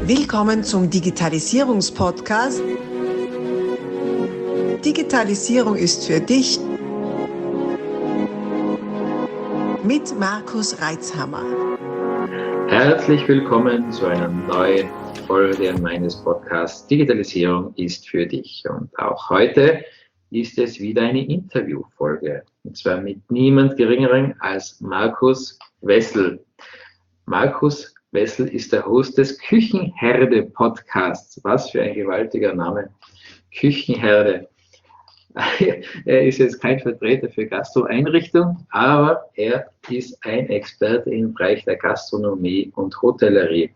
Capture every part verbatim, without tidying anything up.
Willkommen zum Digitalisierungspodcast. Digitalisierung ist für dich mit Markus Reitzhammer. Herzlich willkommen zu einer neuen Folge meines Podcasts Digitalisierung ist für dich. Und auch heute ist es wieder eine Interviewfolge. Und zwar mit niemand Geringerem als Markus Wessel. Markus Wessel ist der Host des Küchenherde-Podcasts. Was für ein gewaltiger Name. Küchenherde. Er ist jetzt kein Vertreter für Gastroeinrichtung, aber er ist ein Experte im Bereich der Gastronomie und Hotellerie.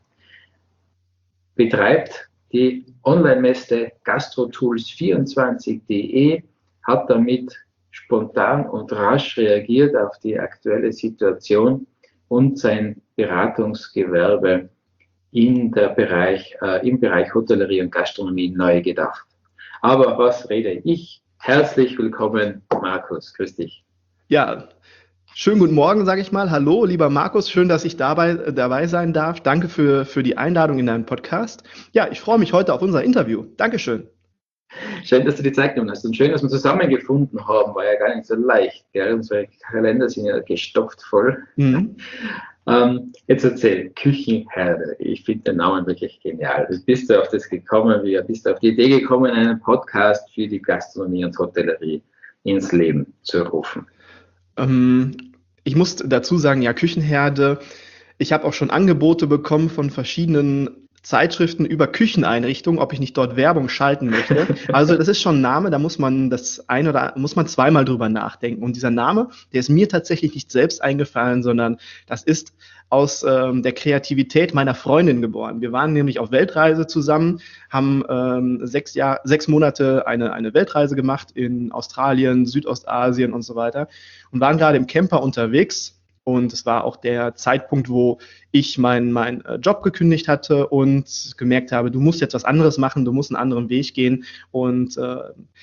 Betreibt die Online-Messe gastrotools vierundzwanzig punkt de, hat damit spontan und rasch reagiert auf die aktuelle Situation und sein Beratungsgewerbe in der Bereich, äh, im Bereich Hotellerie und Gastronomie neu gedacht. Aber was rede ich? Herzlich willkommen, Markus. Grüß dich. Ja, schönen guten Morgen, sage ich mal. Hallo, lieber Markus. Schön, dass ich dabei, dabei sein darf. Danke für, für die Einladung in deinen Podcast. Ja, ich freue mich heute auf unser Interview. Dankeschön. Schön, dass du die Zeit genommen hast und schön, dass wir zusammengefunden haben. War ja gar nicht so leicht. Gell? Unsere Kalender sind ja gestopft voll. Mhm. Ähm, jetzt erzähl, Küchenherde. Ich finde den Namen wirklich genial. Wie bist du auf das gekommen? Wie bist du auf die Idee gekommen, einen Podcast für die Gastronomie und Hotellerie ins Leben zu rufen? Ähm, ich muss dazu sagen, ja, Küchenherde. Ich habe auch schon Angebote bekommen von verschiedenen Zeitschriften über Kücheneinrichtungen, ob ich nicht dort Werbung schalten möchte. Also das ist schon ein Name, da muss man das ein oder muss man zweimal drüber nachdenken. Und dieser Name, der ist mir tatsächlich nicht selbst eingefallen, sondern das ist aus ähm, der Kreativität meiner Freundin geboren. Wir waren nämlich auf Weltreise zusammen, haben ähm, sechs Jahr, sechs Monate eine, eine Weltreise gemacht in Australien, Südostasien und so weiter und waren gerade im Camper unterwegs. Und es war auch der Zeitpunkt, wo ich meinen meinen Job gekündigt hatte und gemerkt habe, du musst jetzt was anderes machen, du musst einen anderen Weg gehen. Und äh,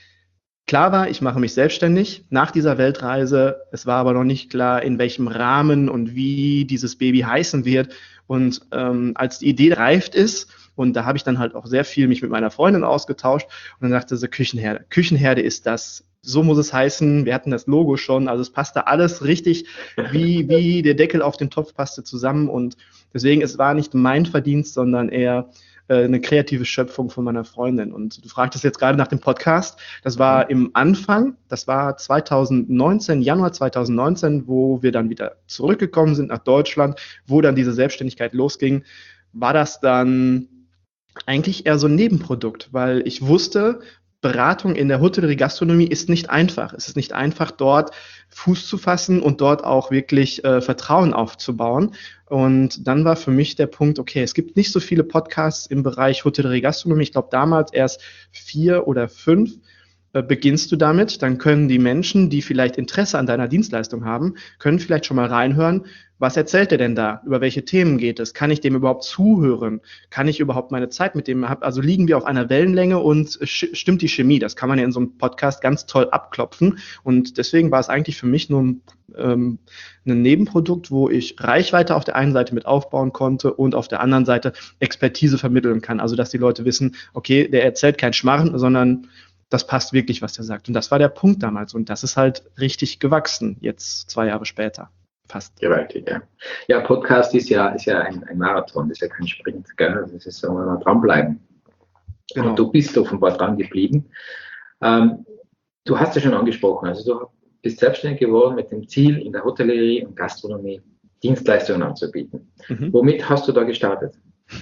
klar war, ich mache mich selbstständig nach dieser Weltreise. Es war aber noch nicht klar, in welchem Rahmen und wie dieses Baby heißen wird. Und ähm, als die Idee reift ist, und da habe ich dann halt auch sehr viel mich mit meiner Freundin ausgetauscht und dann dachte sie, Küchenherde. Küchenherde ist das. So muss es heißen. Wir hatten das Logo schon. Also es passte alles richtig, wie, wie der Deckel auf den Topf passte zusammen. Und deswegen, es war nicht mein Verdienst, sondern eher äh, eine kreative Schöpfung von meiner Freundin. Und du fragtest jetzt gerade nach dem Podcast. Das war im Anfang, das war zwanzig neunzehn, Januar zwanzig neunzehn, wo wir dann wieder zurückgekommen sind nach Deutschland, wo dann diese Selbstständigkeit losging, war das dann eigentlich eher so ein Nebenprodukt, weil ich wusste, Beratung in der Hotellerie Gastronomie ist nicht einfach. Es ist nicht einfach, dort Fuß zu fassen und dort auch wirklich äh, Vertrauen aufzubauen. Und dann war für mich der Punkt, okay, es gibt nicht so viele Podcasts im Bereich Hotellerie Gastronomie. Ich glaube, damals erst vier oder fünf. Äh, beginnst du damit, dann können die Menschen, die vielleicht Interesse an deiner Dienstleistung haben, können vielleicht schon mal reinhören, was erzählt er denn da? Über welche Themen geht es? Kann ich dem überhaupt zuhören? Kann ich überhaupt meine Zeit mit dem haben? Also liegen wir auf einer Wellenlänge und stimmt die Chemie? Das kann man ja in so einem Podcast ganz toll abklopfen. Und deswegen war es eigentlich für mich nur ein, ähm, ein Nebenprodukt, wo ich Reichweite auf der einen Seite mit aufbauen konnte und auf der anderen Seite Expertise vermitteln kann. Also dass die Leute wissen, okay, der erzählt kein Schmarren, sondern das passt wirklich, was der sagt. Und das war der Punkt damals. Und das ist halt richtig gewachsen, jetzt zwei Jahre später. Fast. Gewaltig, ja. Ja, Podcast ist ja, ist ja ein, ein Marathon, ist ja kein Sprint, gell? Das ist so, wenn wir dranbleiben. Genau. Und du bist offenbar dran geblieben. Ähm, du hast ja schon angesprochen, also du bist selbstständig geworden mit dem Ziel, in der Hotellerie und Gastronomie Dienstleistungen anzubieten. Mhm. Womit hast du da gestartet?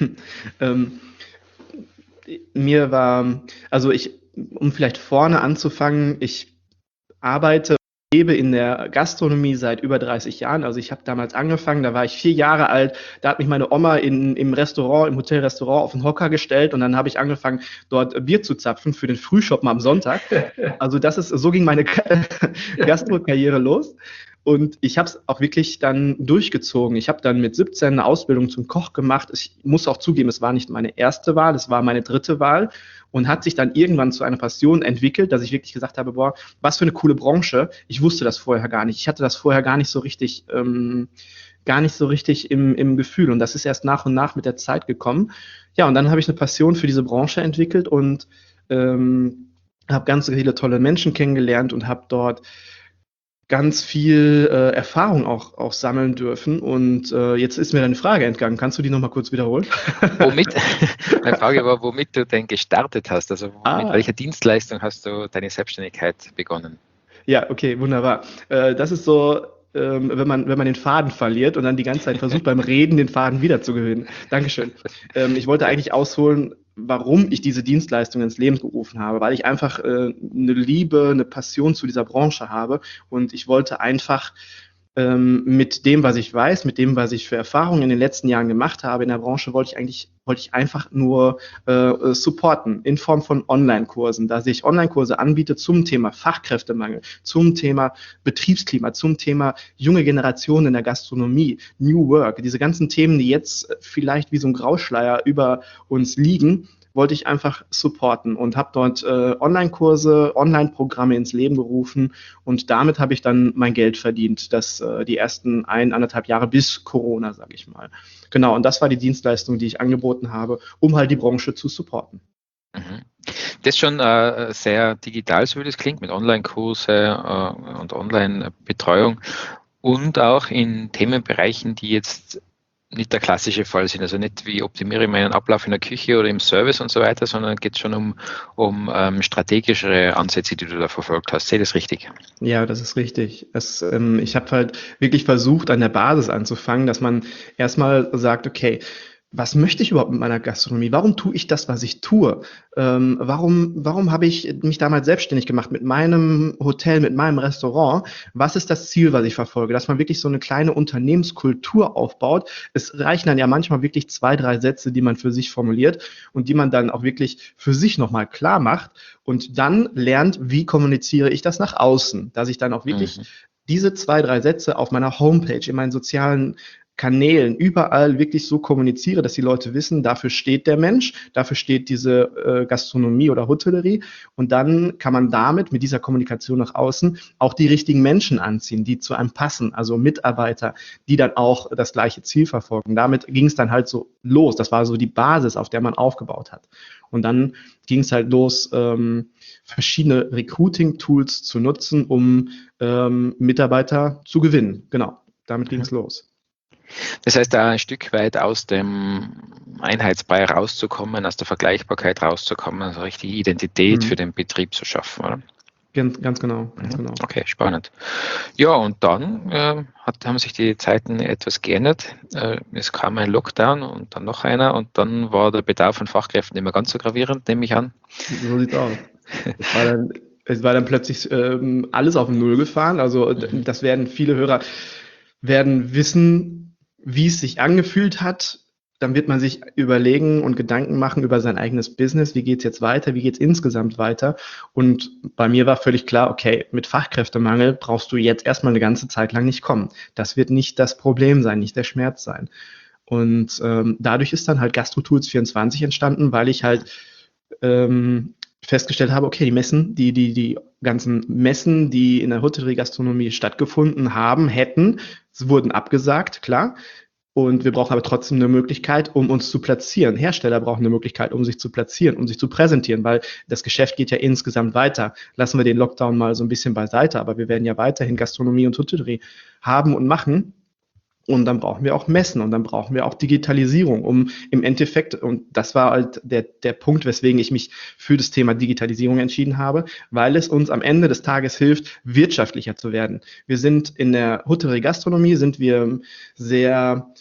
ähm, mir war, also ich, um vielleicht vorne anzufangen, ich arbeite lebe in der Gastronomie seit über dreißig Jahren. Also ich habe damals angefangen, da war ich vier Jahre alt, da hat mich meine Oma in, im Restaurant, im Hotelrestaurant auf den Hocker gestellt und dann habe ich angefangen, dort Bier zu zapfen für den Frühschoppen am Sonntag. Also das ist, so ging meine Gastro-Karriere los. Und ich habe es auch wirklich dann durchgezogen. Ich habe dann mit siebzehn eine Ausbildung zum Koch gemacht. Ich muss auch zugeben, es war nicht meine erste Wahl, es war meine dritte Wahl und hat sich dann irgendwann zu einer Passion entwickelt, dass ich wirklich gesagt habe, boah, was für eine coole Branche. Ich wusste das vorher gar nicht. Ich hatte das vorher gar nicht so richtig ähm, gar nicht so richtig im, im Gefühl. Und das ist erst nach und nach mit der Zeit gekommen. Ja, und dann habe ich eine Passion für diese Branche entwickelt und ähm, habe ganz viele tolle Menschen kennengelernt und habe dort ganz viel äh, Erfahrung auch, auch sammeln dürfen. Und äh, jetzt ist mir deine Frage entgangen. Kannst du die nochmal kurz wiederholen? Womit, meine Frage war, womit du denn gestartet hast, also Ah. mit welcher Dienstleistung hast du deine Selbstständigkeit begonnen? Ja, okay, wunderbar. Äh, das ist so, ähm, wenn man, wenn man den Faden verliert und dann die ganze Zeit versucht, beim Reden den Faden wiederzugewinnen. Dankeschön. Ähm, ich wollte eigentlich ausholen, warum ich diese Dienstleistung ins Leben gerufen habe, weil ich einfach äh, eine Liebe, eine Passion zu dieser Branche habe und ich wollte einfach ähm, mit dem, was ich weiß, mit dem, was ich für Erfahrungen in den letzten Jahren gemacht habe in der Branche, wollte ich eigentlich, wollte ich einfach nur äh, supporten in Form von Online-Kursen, dass ich Online-Kurse anbiete zum Thema Fachkräftemangel, zum Thema Betriebsklima, zum Thema junge Generation in der Gastronomie, New Work, diese ganzen Themen, die jetzt vielleicht wie so ein Grauschleier über uns liegen, wollte ich einfach supporten und habe dort äh, Online-Kurse, Online-Programme ins Leben gerufen und damit habe ich dann mein Geld verdient, das äh, die ersten ein, anderthalb Jahre bis Corona, sage ich mal. Genau, und das war die Dienstleistung, die ich angeboten habe, um halt die Branche zu supporten. Mhm. Das ist schon äh, sehr digital, so wie das klingt, mit Online-Kurse äh, und Online-Betreuung und auch in Themenbereichen, die jetzt nicht der klassische Fall sind, also nicht wie optimiere ich meinen Ablauf in der Küche oder im Service und so weiter, sondern geht schon um, um ähm, strategischere Ansätze, die du da verfolgt hast. Sehe das richtig? Ja, das ist richtig. Es, ähm, ich habe halt wirklich versucht, an der Basis anzufangen, dass man erstmal sagt, okay, was möchte ich überhaupt mit meiner Gastronomie? Warum tue ich das, was ich tue? Ähm, warum, warum habe ich mich damals selbstständig gemacht mit meinem Hotel, mit meinem Restaurant? Was ist das Ziel, was ich verfolge? Dass man wirklich so eine kleine Unternehmenskultur aufbaut. Es reichen dann ja manchmal wirklich zwei, drei Sätze, die man für sich formuliert und die man dann auch wirklich für sich nochmal klar macht und dann lernt, wie kommuniziere ich das nach außen, dass ich dann auch wirklich mhm. diese zwei, drei Sätze auf meiner Homepage, in meinen sozialen Kanälen, überall wirklich so kommuniziere, dass die Leute wissen, dafür steht der Mensch, dafür steht diese äh, Gastronomie oder Hotellerie und dann kann man damit, mit dieser Kommunikation nach außen, auch die richtigen Menschen anziehen, die zu einem passen, also Mitarbeiter, die dann auch das gleiche Ziel verfolgen. Damit ging es dann halt so los, das war so die Basis, auf der man aufgebaut hat. Und dann ging es halt los, ähm, verschiedene Recruiting-Tools zu nutzen, um ähm, Mitarbeiter zu gewinnen. Genau, damit ging es los. Das heißt, da ein Stück weit aus dem Einheitsbrei rauszukommen, aus der Vergleichbarkeit rauszukommen, also richtige Identität mhm. für den Betrieb zu schaffen, oder? Ganz, ganz genau, ganz genau. Okay, spannend. Ja, und dann äh, hat, haben sich die Zeiten etwas geändert. Äh, es kam ein Lockdown und dann noch einer und dann war der Bedarf an Fachkräften nicht mehr ganz so gravierend, nehme ich an. So sieht's aus. Es war dann, es war dann plötzlich ähm, alles auf Null gefahren. Also mhm. das werden viele Hörer werden wissen, wie es sich angefühlt hat. Dann wird man sich überlegen und Gedanken machen über sein eigenes Business. Wie geht's jetzt weiter? Wie geht's insgesamt weiter? Und bei mir war völlig klar, okay, mit Fachkräftemangel brauchst du jetzt erstmal eine ganze Zeit lang nicht kommen. Das wird nicht das Problem sein, nicht der Schmerz sein. Und ähm, dadurch ist dann halt GastroTools vierundzwanzig entstanden, weil ich halt ähm, festgestellt habe, okay, die Messen, die, die, die ganzen Messen, die in der Hotellerie-Gastronomie stattgefunden haben, hätten, wurden abgesagt, klar. Und wir brauchen aber trotzdem eine Möglichkeit, um uns zu platzieren. Hersteller brauchen eine Möglichkeit, um sich zu platzieren, um sich zu präsentieren, weil das Geschäft geht ja insgesamt weiter. Lassen wir den Lockdown mal so ein bisschen beiseite, aber wir werden ja weiterhin Gastronomie und Hotellerie haben und machen. Und dann brauchen wir auch Messen und dann brauchen wir auch Digitalisierung, um im Endeffekt, und das war halt der, der Punkt, weswegen ich mich für das Thema Digitalisierung entschieden habe, weil es uns am Ende des Tages hilft, wirtschaftlicher zu werden. Wir sind in der Hotellerie-Gastronomie, sind wir sehr,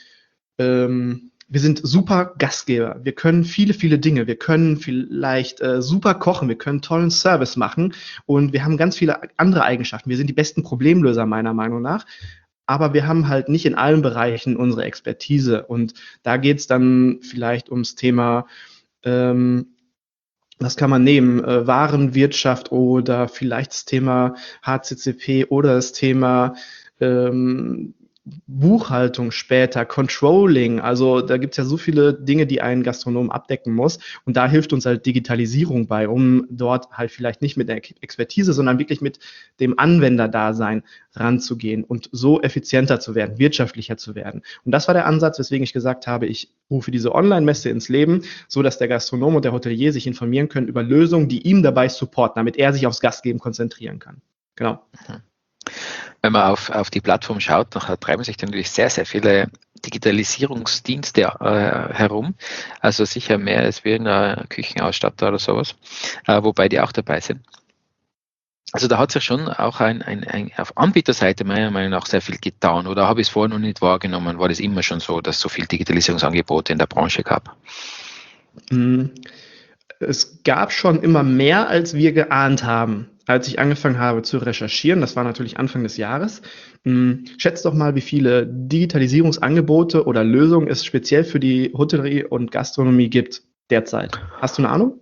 ähm, wir sind super Gastgeber. Wir können viele, viele Dinge. Wir können vielleicht äh, super kochen, wir können tollen Service machen und wir haben ganz viele andere Eigenschaften. Wir sind die besten Problemlöser meiner Meinung nach. Aber wir haben halt nicht in allen Bereichen unsere Expertise. Und da geht es dann vielleicht ums Thema, ähm, was kann man nehmen, äh, Warenwirtschaft oder vielleicht das Thema H C C P oder das Thema ähm, Buchhaltung später, Controlling, also da gibt es ja so viele Dinge, die ein Gastronom abdecken muss und da hilft uns halt Digitalisierung bei, um dort halt vielleicht nicht mit der Expertise, sondern wirklich mit dem Anwenderdasein ranzugehen und so effizienter zu werden, wirtschaftlicher zu werden. Und das war der Ansatz, weswegen ich gesagt habe, ich rufe diese Online-Messe ins Leben, so dass der Gastronom und der Hotelier sich informieren können über Lösungen, die ihm dabei supporten, damit er sich aufs Gastgeben konzentrieren kann. Genau. Wenn man auf, auf die Plattform schaut, dann treiben sich natürlich sehr, sehr viele Digitalisierungsdienste äh, herum. Also sicher mehr als wir in einer Küchenausstatter oder sowas, äh, wobei die auch dabei sind. Also da hat sich schon auch ein, ein, ein, auf Anbieterseite meiner Meinung nach sehr viel getan. Oder habe ich es vorher noch nicht wahrgenommen? War das immer schon so, dass es so viele Digitalisierungsangebote in der Branche gab? Es gab schon immer mehr, als wir geahnt haben. Als ich angefangen habe zu recherchieren, das war natürlich Anfang des Jahres, schätzt doch mal, wie viele Digitalisierungsangebote oder Lösungen es speziell für die Hotellerie und Gastronomie gibt derzeit. Hast du eine Ahnung?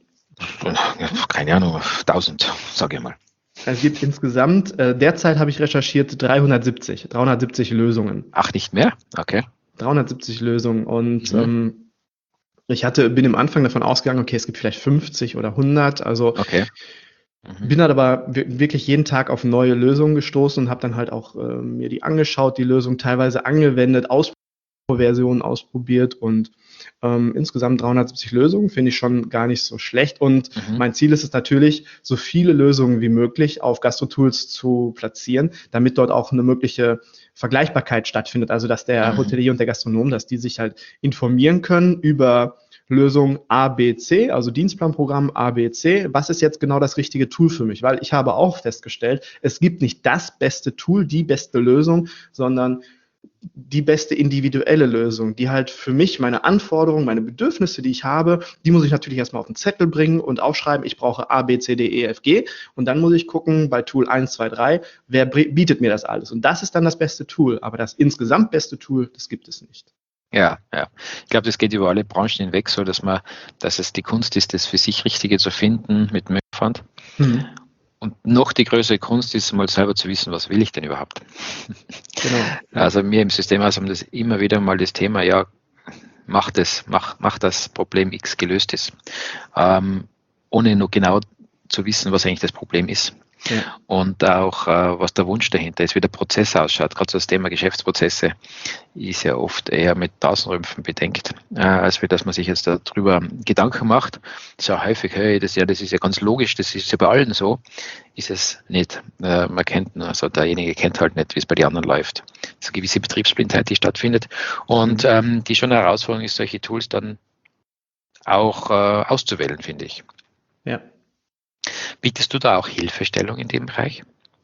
Keine Ahnung, tausend, sage ich mal. Es gibt insgesamt, äh, derzeit habe ich recherchiert, dreihundertsiebzig, dreihundertsiebzig Lösungen. Ach, nicht mehr? Okay. dreihundertsiebzig Lösungen und mhm. ähm, ich hatte, bin am Anfang davon ausgegangen, okay, es gibt vielleicht fünfzig oder hundert, also okay. Mhm. Bin halt aber wirklich jeden Tag auf neue Lösungen gestoßen und habe dann halt auch äh, mir die angeschaut, die Lösung teilweise angewendet, Ausproversionen ausprobiert und ähm, insgesamt dreihundertsiebzig Lösungen finde ich schon gar nicht so schlecht und mhm. mein Ziel ist es natürlich, so viele Lösungen wie möglich auf GastroTools zu platzieren, damit dort auch eine mögliche Vergleichbarkeit stattfindet, also dass der mhm. Hotelier und der Gastronom, dass die sich halt informieren können über Lösung A, B, C, also Dienstplanprogramm A, B, C. Was ist jetzt genau das richtige Tool für mich? Weil ich habe auch festgestellt, es gibt nicht das beste Tool, die beste Lösung, sondern die beste individuelle Lösung, die halt für mich meine Anforderungen, meine Bedürfnisse, die ich habe, die muss ich natürlich erstmal auf den Zettel bringen und aufschreiben, ich brauche A, B, C, D, E, F, G und dann muss ich gucken bei Tool eins, zwei, drei, wer bietet mir das alles? Und das ist dann das beste Tool, aber das insgesamt beste Tool, das gibt es nicht. Ja, ja. Ich glaube, das geht über alle Branchen hinweg so, dass man, dass es die Kunst ist, das für sich Richtige zu finden mit dem Aufwand. Mhm. Und noch die größere Kunst ist, mal selber zu wissen, was will ich denn überhaupt? Genau. Also wir im Systemhaus haben das immer wieder mal das Thema, ja, mach das, mach, mach das Problem X gelöst ist, ähm, ohne nur genau zu wissen, was eigentlich das Problem ist. Ja. Und auch, äh, was der Wunsch dahinter ist, wie der Prozess ausschaut. Gerade so das Thema Geschäftsprozesse ist ja oft eher mit Tausendrümpfen bedenkt, äh, als wie dass man sich jetzt darüber Gedanken macht. So häufig höre ich das ja, das ist ja ganz logisch, das ist ja bei allen so, ist es nicht. Äh, man kennt, also derjenige kennt halt nicht, wie es bei den anderen läuft. Das ist eine gewisse Betriebsblindheit, die stattfindet. Und ähm, die schon eine Herausforderung ist, solche Tools dann auch äh, auszuwählen, finde ich. Ja. Bietest du da auch Hilfestellung in dem Bereich?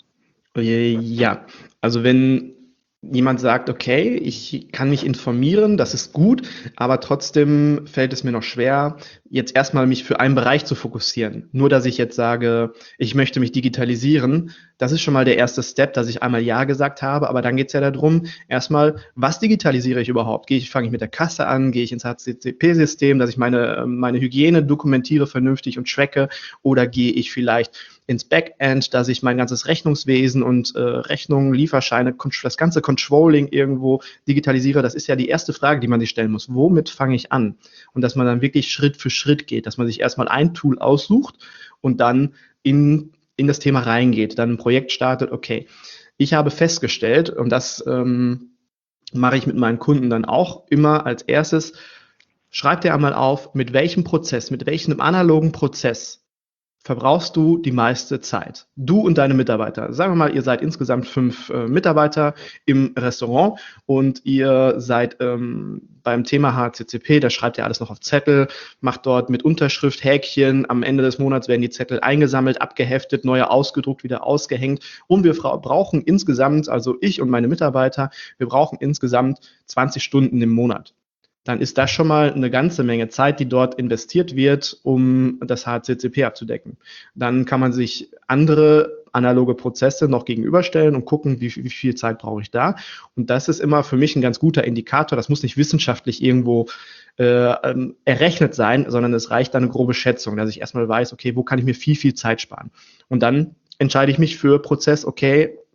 Ja, also wenn jemand sagt, okay, ich kann mich informieren, das ist gut, aber trotzdem fällt es mir noch schwer, jetzt erstmal mich für einen Bereich zu fokussieren. Nur, dass ich jetzt sage, ich möchte mich digitalisieren, das ist schon mal der erste Step, dass ich einmal Ja gesagt habe, aber dann geht es ja darum, erstmal, was digitalisiere ich überhaupt? Gehe ich, fange ich mit der Kasse an, gehe ich ins H C C P-System, dass ich meine, meine Hygiene dokumentiere vernünftig und tracke, oder gehe ich vielleicht ins Backend, dass ich mein ganzes Rechnungswesen und äh, Rechnungen, Lieferscheine, das ganze Controlling irgendwo digitalisiere. Das ist ja die erste Frage, die man sich stellen muss. Womit fange ich an? Und dass man dann wirklich Schritt für Schritt geht, dass man sich erstmal ein Tool aussucht und dann in, in das Thema reingeht, dann ein Projekt startet. Okay, ich habe festgestellt, und das ähm, mache ich mit meinen Kunden dann auch immer als erstes, schreibt dir einmal auf, mit welchem Prozess, mit welchem analogen Prozess verbrauchst du die meiste Zeit? Du und deine Mitarbeiter. Sagen wir mal, ihr seid insgesamt fünf äh, Mitarbeiter im Restaurant und ihr seid ähm, beim Thema H C C P, da schreibt ihr alles noch auf Zettel, macht dort mit Unterschrift Häkchen. Am Ende des Monats werden die Zettel eingesammelt, abgeheftet, neue ausgedruckt, wieder ausgehängt. Und wir brauchen insgesamt, also ich und meine Mitarbeiter, wir brauchen insgesamt zwanzig Stunden im Monat. Dann ist das schon mal eine ganze Menge Zeit, die dort investiert wird, um das H C C P abzudecken. Dann kann man sich andere analoge Prozesse noch gegenüberstellen und gucken, wie, wie viel Zeit brauche ich da. Und das ist immer für mich ein ganz guter Indikator. Das muss nicht wissenschaftlich irgendwo äh, ähm, errechnet sein, sondern es reicht eine grobe Schätzung, dass ich erstmal weiß, okay, wo kann ich mir viel, viel Zeit sparen. Und dann entscheide ich mich für Prozess, okay,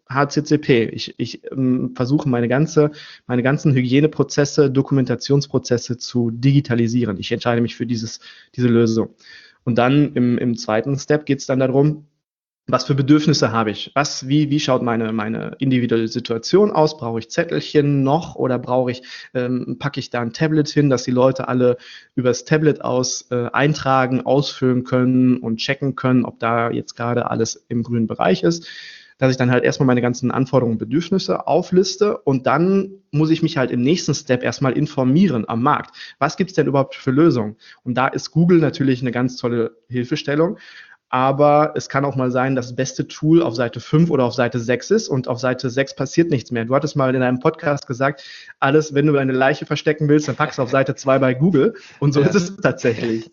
H C C P. Ich, ich ähm, versuche meine ganze, meine ganzen Hygieneprozesse, Dokumentationsprozesse zu digitalisieren. Ich entscheide mich für dieses, diese Lösung. Und dann im, im zweiten Step geht es dann darum, was für Bedürfnisse habe ich? Was, wie, wie schaut meine, meine individuelle Situation aus? Brauche ich Zettelchen noch oder brauche ich, ähm, packe ich da ein Tablet hin, dass die Leute alle übers Tablet aus äh, eintragen, ausfüllen können und checken können, ob da jetzt gerade alles im grünen Bereich ist? Dass ich dann halt erstmal meine ganzen Anforderungen und Bedürfnisse aufliste und dann muss ich mich halt im nächsten Step erstmal informieren am Markt. Was gibt's denn überhaupt für Lösungen? Und da ist Google natürlich eine ganz tolle Hilfestellung. Aber es kann auch mal sein, dass das beste Tool auf Seite fünf oder auf Seite sechs ist und auf Seite sechs passiert nichts mehr. Du hattest mal in einem Podcast gesagt, alles, wenn du eine Leiche verstecken willst, dann packst du auf Seite zwei bei Google. Und so ja. ist es tatsächlich.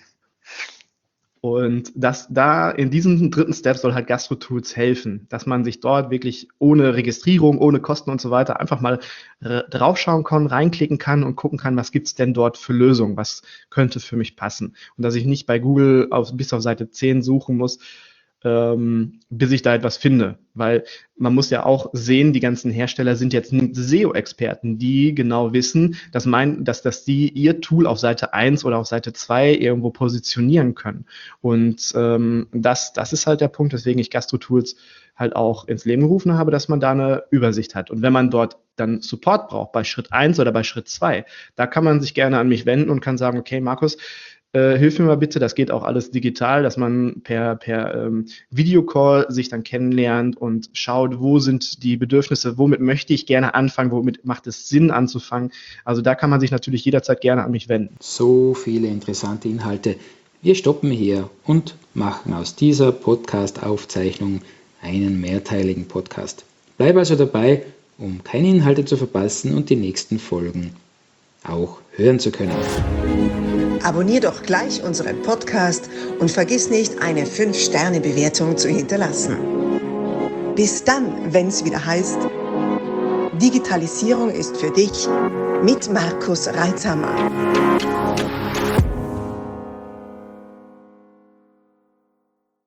Und das da in diesem dritten Step soll halt GastroTools helfen, dass man sich dort wirklich ohne Registrierung, ohne Kosten und so weiter einfach mal r- draufschauen kann, reinklicken kann und gucken kann, was gibt's denn dort für Lösungen, was könnte für mich passen. Und dass ich nicht bei Google auf, bis auf Seite zehn suchen muss, ähm, bis ich da etwas finde. Weil man muss ja auch sehen, die ganzen Hersteller sind jetzt S E O-Experten, die genau wissen, dass, mein, dass, dass die ihr Tool auf Seite eins oder auf Seite zwei irgendwo positionieren können. Und ähm, das, das ist halt der Punkt, weswegen ich GastroTools halt auch ins Leben gerufen habe, dass man da eine Übersicht hat. Und wenn man dort dann Support braucht, bei Schritt eins oder bei Schritt zwei, da kann man sich gerne an mich wenden und kann sagen, okay, Markus, Äh, hilf mir mal bitte, das geht auch alles digital, dass man per, per ähm, Videocall sich dann kennenlernt und schaut, wo sind die Bedürfnisse, womit möchte ich gerne anfangen, womit macht es Sinn anzufangen. Also da kann man sich natürlich jederzeit gerne an mich wenden. So viele interessante Inhalte. Wir stoppen hier und machen aus dieser Podcast-Aufzeichnung einen mehrteiligen Podcast. Bleib also dabei, um keine Inhalte zu verpassen und die nächsten Folgen auch hören zu können. Abonnier doch gleich unseren Podcast und vergiss nicht, eine fünf Sterne Bewertung zu hinterlassen. Bis dann, wenn es wieder heißt, Digitalisierung ist für dich mit Markus Reitzhammer.